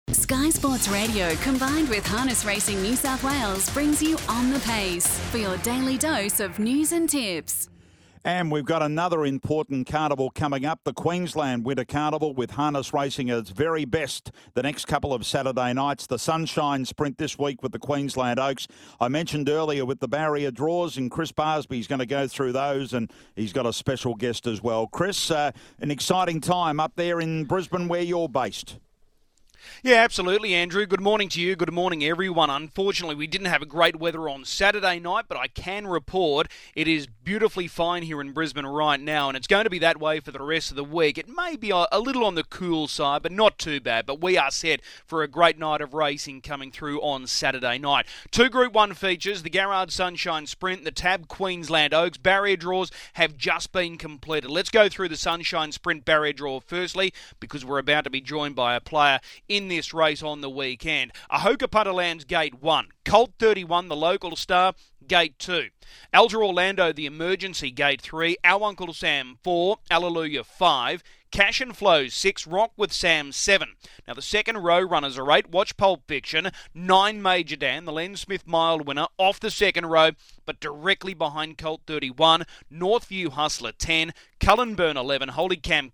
Sky Sports Radio combined with Harness Racing New South Wales brings you On the Pace for your daily dose of news and tips. And we've got another important carnival coming up, the Queensland Winter Carnival with Harness Racing at its very best the next couple of Saturday nights. The Sunshine Sprint this week with the Queensland Oaks. I mentioned earlier with the barrier draws, and Chris Barsby's going to go through those, and he's got a special guest as well. Chris, an exciting time up there in Brisbane where you're based. Yeah, absolutely, Andrew. Good morning to you. Good morning, everyone. Unfortunately, we didn't have great weather on Saturday night, but I can report it is beautifully fine here in Brisbane right now, and it's going to be that way for the rest of the week. It may be a little on the cool side, but not too bad. But we are set for a great night of racing coming through on Saturday night. Two Group 1 features, the Garrard Sunshine Sprint, the Tab Queensland Oaks. Barrier draws have just been completed. Let's go through the Sunshine Sprint barrier draw firstly, because we're about to be joined by a player in this race on the weekend. Ahoka Punterland's Gate 1. Colt 31, the local star, Gate 2. Alger Orlando, the emergency, Gate 3. Our Uncle Sam 4. Alleluia 5. Cash and Flows 6, Rock with Sam 7. Now the second row runners are 8, Watch Pulp Fiction, 9 Major Dan, the Len Smith Mile winner, off the second row, but directly behind Colt 31, Northview Hustler 10, Cullenburn 11, Holy Cam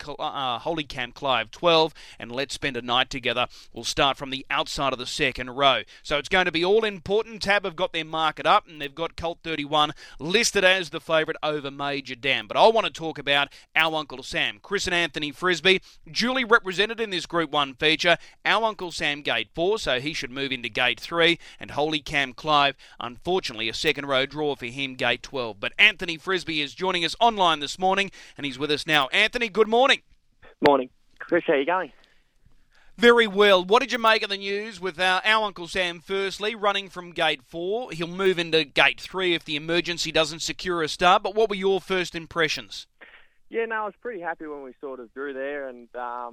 Clive 12, and Let's Spend a Night Together will start from the outside of the second row. So it's going to be all important. Tab have got their market up, and they've got Colt 31 listed as the favourite over Major Dan. But I want to talk about Our Uncle Sam. Chris and Anthony Frisby, duly represented in this Group 1 feature. Our Uncle Sam Gate 4, so he should move into Gate 3, and Holy Cam Clive, unfortunately, a second row draw for him, Gate 12. But Anthony Frisby is joining us online this morning, and he's with us now. Anthony, good morning. Morning. Chris, how you going? Very well. What did you make of the news with our Uncle Sam firstly running from Gate 4? He'll move into Gate 3 if the emergency doesn't secure a start, but what were your first impressions? Yeah, no, I was pretty happy when we sort of drew there, and, I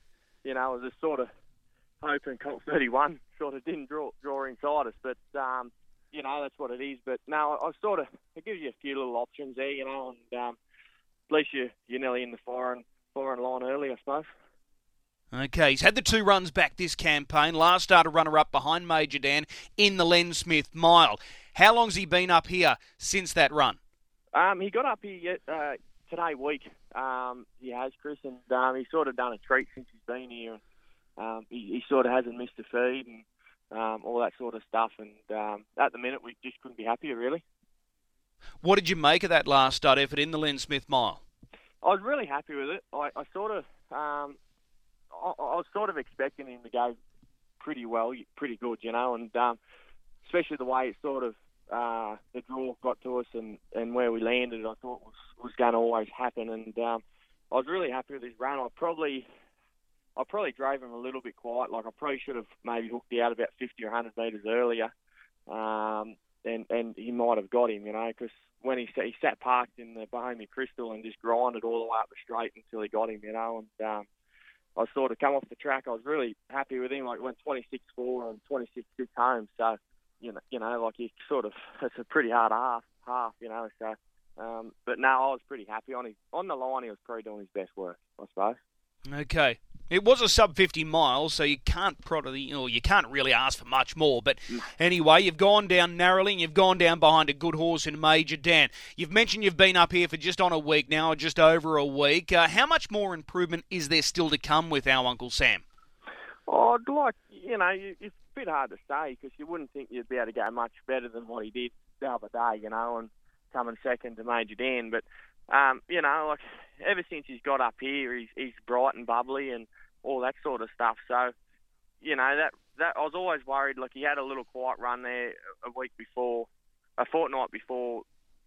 was just sort of hoping Colt 31 sort of didn't draw inside us, but, that's what it is. But, no, it gives you a few little options there, and at least you're nearly in the firing line early, I suppose. Okay, he's had the 2 runs back this campaign. Last started runner-up behind Major Dan in the Len Smith Mile. How long's he been up here since that run? He got up here today week. He has, Chris, and he's sort of done a treat since he's been here. He sort of hasn't missed a feed and all that sort of stuff. And at the minute, we just couldn't be happier, really. What did you make of that last start effort in the Len Smith Mile? I was really happy with it. I was sort of expecting him to go pretty well, pretty good, and especially the way it sort of the draw got to us and where we landed, I thought was going to always happen. And I was really happy with his run. I probably drove him a little bit quiet. Like I probably should have maybe hooked out about 50 or 100 metres earlier, and he might have got him, because when he sat parked in the Bohemia Crystal and just grinded all the way up the straight until he got him, and I sort of come off the track. I was really happy with him. Like went 26-4 and 26-6 home. So, like he sort of, it's a pretty hard half. So, but no, I was pretty happy on the line. He was probably doing his best work, I suppose. Okay. It was a sub 50 miles, so you can't really ask for much more. But anyway, you've gone down narrowly, and you've gone down behind a good horse in Major Dan. You've mentioned you've been up here for just on a week now, or just over a week. How much more improvement is there still to come with our Uncle Sam? Oh, it's a bit hard to say because you wouldn't think you'd be able to go much better than what he did the other day, and coming second to Major Dan. But, ever since he's got up here, he's bright and bubbly and all that sort of stuff. So, that I was always worried. Like he had a little quiet run there a fortnight before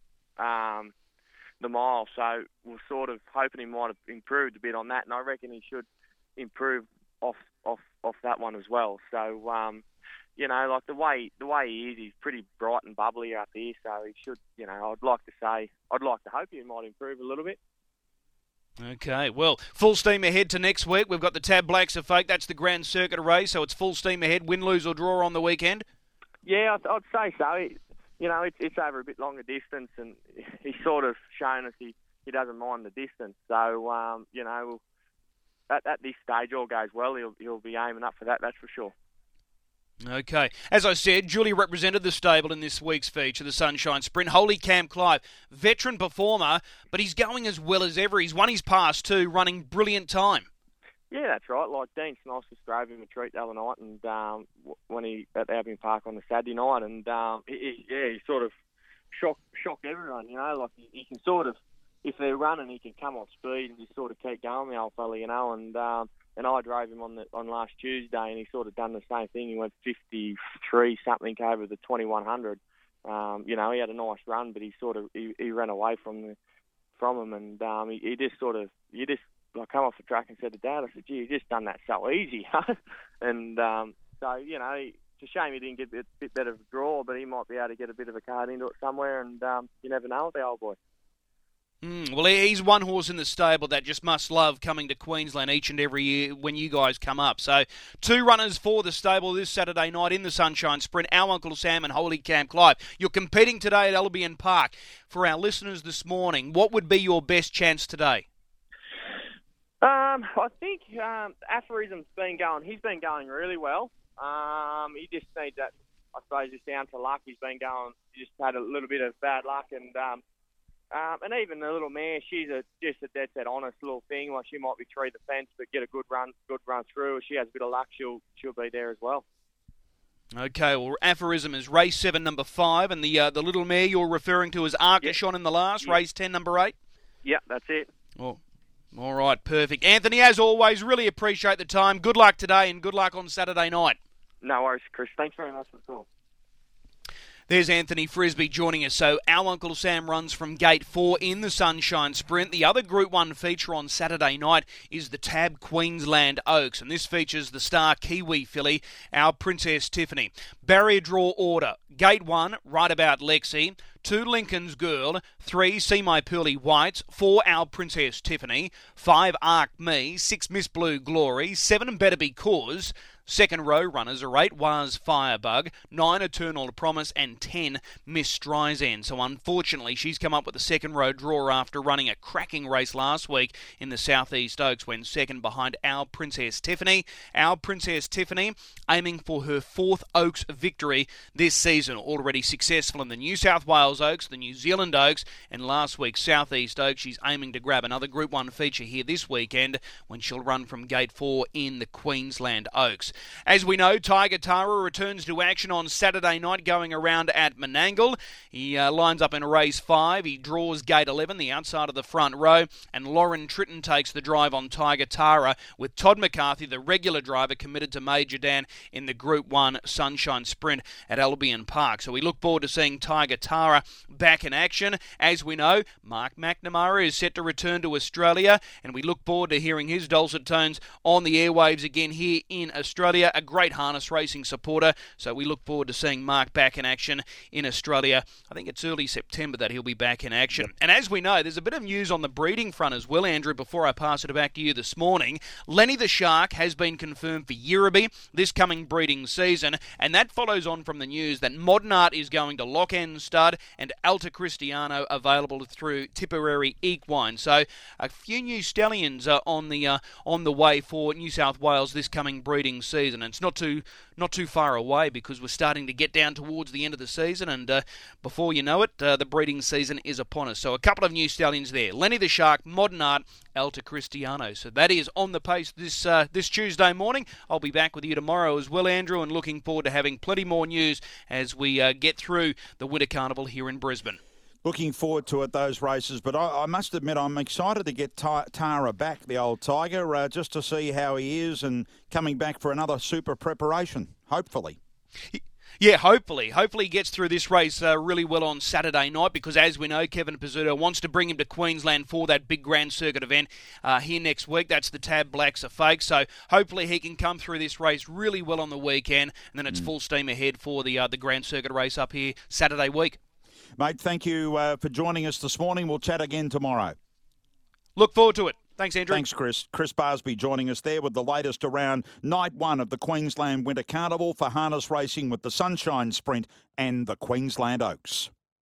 the mile. So we're sort of hoping he might have improved a bit on that, and I reckon he should improve off that one as well. So, like the way he is, he's pretty bright and bubbly up here. So he should, I'd like to hope he might improve a little bit. Okay, well, full steam ahead to next week. We've got the Tab Blacks of Fake. That's the Grand Circuit race, so it's full steam ahead, win, lose or draw on the weekend? Yeah, I'd say so. It's over a bit longer distance, and he's sort of shown us he doesn't mind the distance. So, at this stage all goes well, he'll be aiming up for that. That's for sure. Okay. As I said, Julie represented the stable in this week's feature, the Sunshine Sprint. Holy Cam Clive, veteran performer, but he's going as well as ever. He's won his past too, running brilliant time. Yeah, that's right. Like Dean Snoss just drove him a treat the other night, and when he at Albion Park on the Saturday night, and he sort of shocked everyone. You know, like he can sort of, if they're running, he can come off speed and just sort of keep going, the old fella. You know, and I drove him on last Tuesday, and he sort of done the same thing. He went 53 something over the 2100. You know, he had a nice run, but he ran away from him, and he just sort of I come off the track and said to Dad, I said, gee, you just done that so easy. And so, you know, it's a shame he didn't get a bit better of a draw, but he might be able to get a bit of a card into it somewhere, and you never know with the old boy. Well, he's one horse in the stable that just must love coming to Queensland each and every year when you guys come up. So 2 runners for the stable this Saturday night in the Sunshine Sprint, Our Uncle Sam and Holy Cam Clive. You're competing today at Albion Park. For our listeners this morning, what would be your best chance today? I think Aphorism's been going. He's been going really well. He just needs that, I suppose, just down to luck. He's been going. He just had a little bit of bad luck, and even the little mare, she's just a dead set honest little thing. Like she might be tree the fence, but get a good run through. If she has a bit of luck, she'll be there as well. Okay, well, Aphorism is race 7, number 5, and the little mare you're referring to is Arcashon in the last, race 10, number 8. Yeah, that's it. Well, all right, perfect. Anthony, as always, really appreciate the time. Good luck today and good luck on Saturday night. No worries, Chris. Thanks very much for the call. There's Anthony Frisby joining us. So Our Uncle Sam runs from Gate 4 in the Sunshine Sprint. The other Group 1 feature on Saturday night is the Tab Queensland Oaks, and this features the star Kiwi filly, Our Princess Tiffany. Barrier draw order. Gate 1, Right About Lexi. 2, Lincoln's Girl. 3, See My Pearly Whites. 4, Our Princess Tiffany. 5, Arc Me. 6, Miss Blue Glory. 7, Better Be Cause. Second row runners are 8, Was Firebug, 9, Eternal Promise, and 10, Miss Streisand. So unfortunately, she's come up with the second row draw after running a cracking race last week in the Southeast Oaks when second behind Our Princess Tiffany. Our Princess Tiffany aiming for her 4th Oaks victory this season. Already successful in the New South Wales Oaks, the New Zealand Oaks, and last week's Southeast Oaks. She's aiming to grab another Group 1 feature here this weekend when she'll run from Gate 4 in the Queensland Oaks. As we know, Tiger Tara returns to action on Saturday night going around at Menangle. He lines up in race 5. He draws Gate 11, the outside of the front row, and Lauren Tritton takes the drive on Tiger Tara with Todd McCarthy, the regular driver, committed to Major Dan in the Group 1 Sunshine Sprint at Albion Park. So we look forward to seeing Tiger Tara back in action. As we know, Mark McNamara is set to return to Australia, and we look forward to hearing his dulcet tones on the airwaves again here in Australia. A great harness racing supporter, so we look forward to seeing Mark back in action in Australia. I think it's early September that he'll be back in action. And as we know, there's a bit of news on the breeding front as well, Andrew, before I pass it back to you this morning. Lenny the Shark has been confirmed for Yirrabee this coming breeding season, and that follows on from the news that Modern Art is going to Lock End Stud and Alta Cristiano available through Tipperary Equine. So a few new stallions are on the way for New South Wales this coming breeding season. It's not too far away because we're starting to get down towards the end of the season, and before you know it, the breeding season is upon us. So a couple of new stallions there. Lenny the Shark, Modern Art, Alta Cristiano. So that is on the pace this Tuesday morning. I'll be back with you tomorrow as well, Andrew, and looking forward to having plenty more news as we get through the Winter Carnival here in Brisbane. Looking forward to it, those races. But I must admit, I'm excited to get Tara back, the old Tiger, just to see how he is and coming back for another super preparation, hopefully. Yeah, hopefully. Hopefully he gets through this race really well on Saturday night because, as we know, Kevin Pizzuto wants to bring him to Queensland for that big Grand Circuit event here next week. That's the Tab Blacks are fake. So hopefully he can come through this race really well on the weekend, and then it's full steam ahead for the Grand Circuit race up here Saturday week. Mate, thank you for joining us this morning. We'll chat again tomorrow. Look forward to it. Thanks, Andrew. Thanks, Chris. Chris Barsby joining us there with the latest around Night 1 of the Queensland Winter Carnival for harness racing with the Sunshine Sprint and the Queensland Oaks.